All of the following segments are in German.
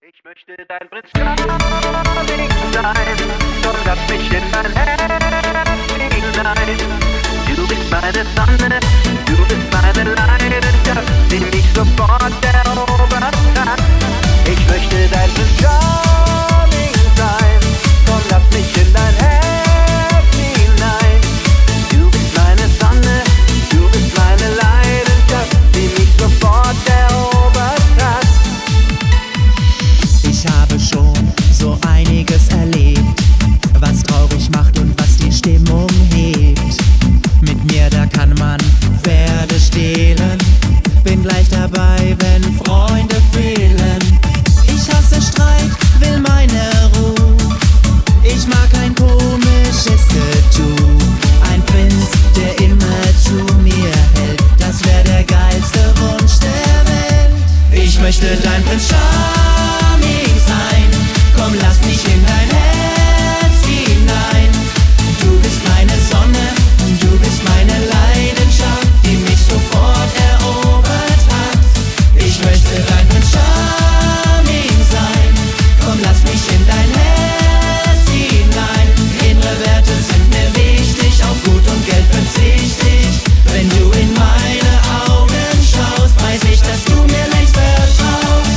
Ich möchte dein Prinz Charming sein, doch lass mich in dein Herz hinein. Du bist meine Sonne, du bist meine Leidenschaft, die mich sofort erobert hat. Ich möchte dein Prinz Charming sein, komm lass mich in dein Herz hinein. Du bist meine Sonne, du bist meine Leidenschaft, die mich sofort erobert hat. Ich habe schon so einiges erlebt, was traurig macht und was die Stimmung hebt. Mit mir, da kann man Pferde stehlen, bin gleich dabei, wenn Freunde fehlen. Ich hasse Streit, will meine Ruhe, ich mag ein komisches Getue. Ein Prinz, der immer zu mir hält, das wär der geilste Wunsch der Welt. Ich möchte dein Prinz Charming sein, komm lass mich in dein Herz hinein. Du bist meine Sonne, du bist meine Leidenschaft, die mich sofort erobert hat. Ich möchte dein Prinz Charming sein, komm lass mich in dein Herz hinein. Innere Werte sind mir wichtig, auf Gut und Geld verzichte ich. Wenn du in meine Augen schaust, weiß ich, dass du mir längst vertraust.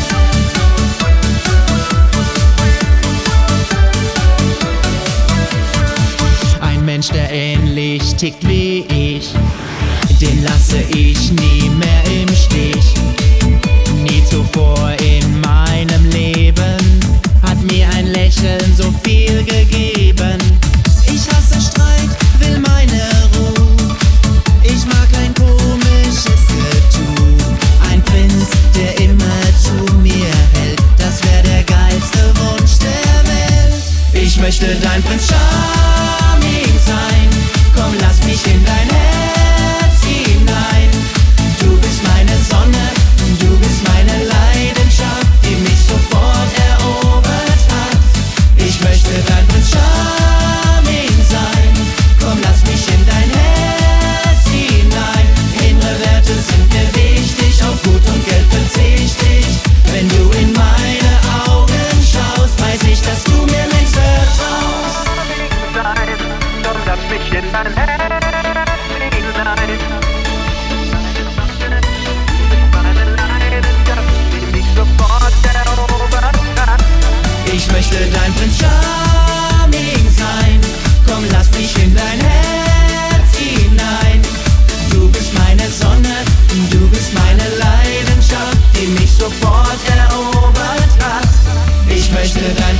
Ein Mensch, der ähnlich tickt wie ich, den lasse ich nie mehr im Stich. Nie zuvor in meinem Leben hat mir ein Lächeln so viel gegeben. Ich hasse Streit, will meine Ruhe, ich mag ein komisches Getue. Ein Prinz, der immer zu mir hält, das wär der geilste Wunsch der Welt. Ich möchte dein Prinz Charming sein, komm lass mich in dein Herz hinein. Du bist meine Sonne, du bist meine Leidenschaft, die mich sofort erobert hat. Ich möchte dein Prinz Charming sein, komm lass mich in dein Herz hinein. Innere Werte sind mir wichtig, auf Gut und Geld verzichte ich. Wenn du in meine Augen schaust, weiß ich, dass du mir längst vertraust. Komm lass mich in dein Herz hinein. Ich möchte dein Prinz Charming sein, komm lass mich in dein Herz hinein. Du bist meine Sonne, du bist meine Leidenschaft, die mich sofort erobert hat. Ich möchte dein